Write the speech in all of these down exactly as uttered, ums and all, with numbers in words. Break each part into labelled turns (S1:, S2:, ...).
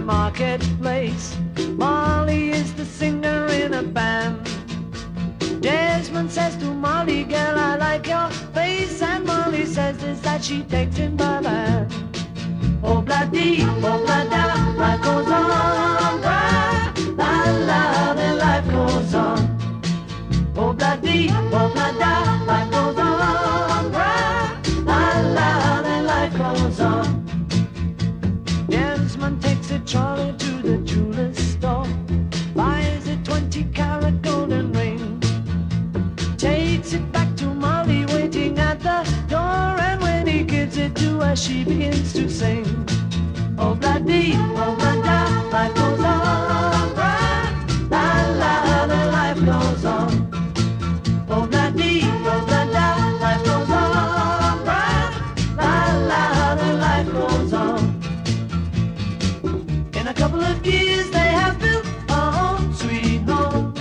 S1: marketplace. Molly is the singer in a band. Desmond says to Molly, girl, I like your face. And Molly says is that she takes him by the hand. Oh, blah-dee, oh, blah-da, life goes on, blah, la, la, then life goes on. Oh, blah-dee, oh, blah-da, life goes on, blah, la, la, then life goes on. Desmond takes a trolley to the jeweler's store, buys a twenty carat golden ring, takes it back to Molly waiting at the door, and when he gives it to her, she begins to sing. Oh, blah-dee, oh, blah-da, life goes on, blah, la, la, the life goes on. Oh, blah-dee, oh, blah-da, life goes on, blah, la, la, the life goes on. In a couple of years, they have built a home, sweet home,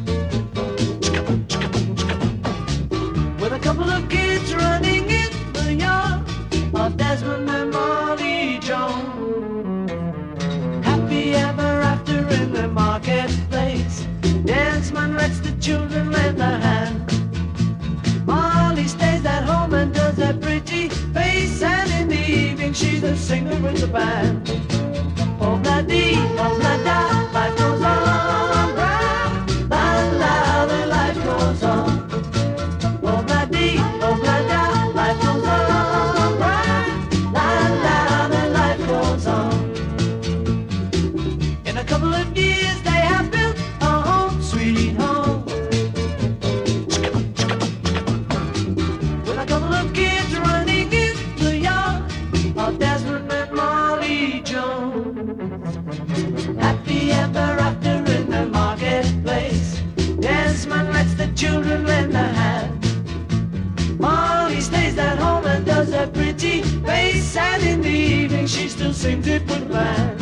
S1: with a couple of kids running in the yard of Desmond and Molly Jones. Happy ever after in the marketplace. Desmond lets the children lend a hand. Molly stays at home and does a pretty face, and in the evening she's the singer with the band. Oh, blah-dee, oh, blah-da, life goes on, blah, la, la, the life goes on. Oh, blah-dee, oh, blah-da, life goes on, blah, la, la, the life goes on. In a couple of years they have built a home, sweet home, with a couple of kids running in the yard of Desmond and Molly Jones. Happy ever after in the marketplace. Desmond lets the children lend a hand. Molly stays at home and does a pretty face, and in the evening she still sings it with band.